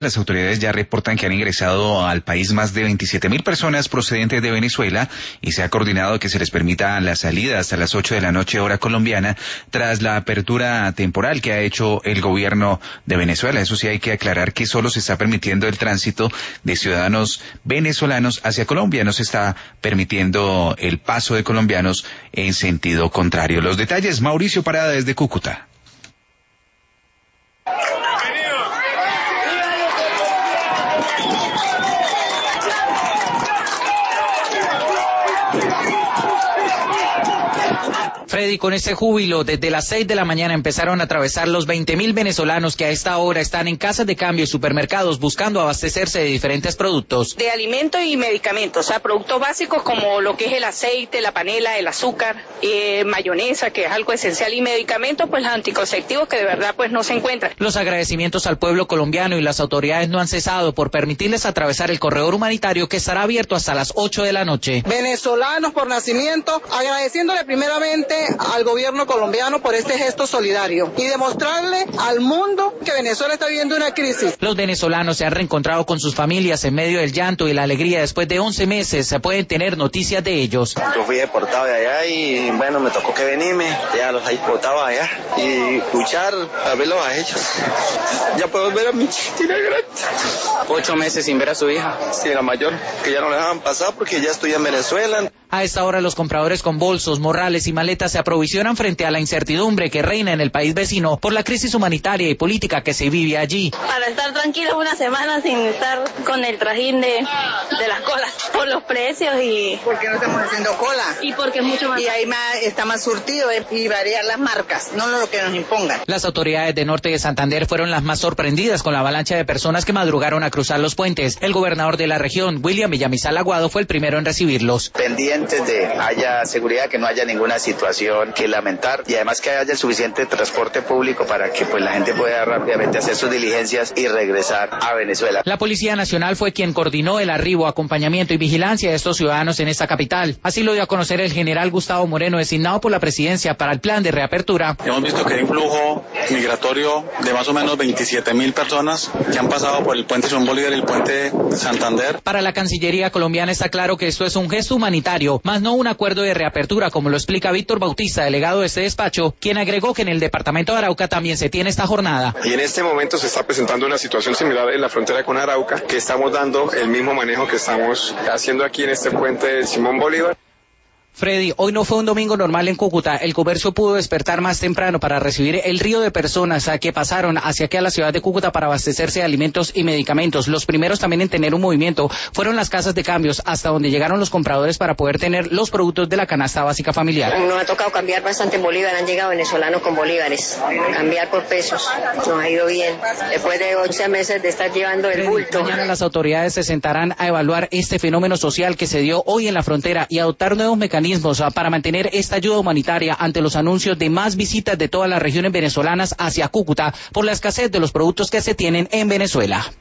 Las autoridades ya reportan que han ingresado al país más de 27.000 personas procedentes de Venezuela y se ha coordinado que se les permita la salida hasta las 8 de la noche hora colombiana tras la apertura temporal que ha hecho el gobierno de Venezuela. Eso sí, hay que aclarar que solo se está permitiendo el tránsito de ciudadanos venezolanos hacia Colombia, no se está permitiendo el paso de colombianos en sentido contrario. Los detalles, Mauricio Parada desde Cúcuta. Freddy, con este júbilo, desde las 6 de la mañana empezaron a atravesar los 20.000 venezolanos que a esta hora están en casas de cambio y supermercados buscando abastecerse de diferentes productos. De alimentos y medicamentos, o sea, productos básicos como lo que es el aceite, la panela, el azúcar, mayonesa, que es algo esencial, y medicamentos, pues anticonceptivos que de verdad pues no se encuentran. Los agradecimientos al pueblo colombiano y las autoridades no han cesado por permitirles atravesar el corredor humanitario que estará abierto hasta las 8 de la noche. Venezolanos por nacimiento, agradeciéndole primeramente al gobierno colombiano por este gesto solidario y demostrarle al mundo que Venezuela está viviendo una crisis. Los venezolanos se han reencontrado con sus familias en medio del llanto y la alegría. Después de 11 meses se pueden tener noticias de ellos. Yo fui deportado de allá y bueno, me tocó que venirme, ya los hay deportado allá y escuchar a verlos a ellos. Ya puedo ver a mi chiquitina grande. 8 meses sin ver a su hija. Sí, la mayor, que ya no le dejaban pasar porque ya estoy en Venezuela. A esta hora los compradores con bolsos, morrales y maletas se aprovisionan frente a la incertidumbre que reina en el país vecino por la crisis humanitaria y política que se vive allí. Para estar tranquilos una semana sin estar con el trajín de las colas por los precios y... Porque no estamos haciendo cola. Y porque es mucho más... Y ahí está más surtido y variar las marcas, no lo que nos impongan. Las autoridades de Norte de Santander fueron las más sorprendidas con la avalancha de personas que madrugaron a cruzar los puentes. El gobernador de la región, William Villamizar Aguado, fue el primero en recibirlos. Pendientes de haya seguridad, que no haya ninguna situación que lamentar y además que haya el suficiente transporte público para que pues la gente pueda rápidamente hacer sus diligencias y regresar a Venezuela. La Policía Nacional fue quien coordinó el arribo, acompañamiento y vigilancia de estos ciudadanos en esta capital. Así lo dio a conocer el general Gustavo Moreno, designado por la presidencia para el plan de reapertura. Hemos visto que hay un flujo migratorio de más o menos 27.000 personas que han pasado por el puente Simón Bolívar y el puente Santander. Para la Cancillería colombiana está claro que esto es un gesto humanitario, más no un acuerdo de reapertura, como lo explica Víctor Bautista, delegado de este despacho, quien agregó que en el departamento de Arauca también se tiene esta jornada. Y en este momento se está presentando una situación similar en la frontera con Arauca, que estamos dando el mismo manejo que estamos haciendo aquí en este puente de Simón Bolívar. Freddy, hoy no fue un domingo normal en Cúcuta. El comercio pudo despertar más temprano para recibir el río de personas que pasaron hacia aquí a la ciudad de Cúcuta para abastecerse de alimentos y medicamentos. Los primeros también en tener un movimiento fueron las casas de cambios, hasta donde llegaron los compradores para poder tener los productos de la canasta básica familiar. Nos ha tocado cambiar bastante en bolívar, han llegado venezolanos con bolívares, cambiar por pesos, nos ha ido bien, después de 11 meses de estar llevando el bulto. Mañana las autoridades se sentarán a evaluar este fenómeno social que se dio hoy en la frontera y adoptar nuevos mecanismos para mantener esta ayuda humanitaria ante los anuncios de más visitas de todas las regiones venezolanas hacia Cúcuta por la escasez de los productos que se tienen en Venezuela.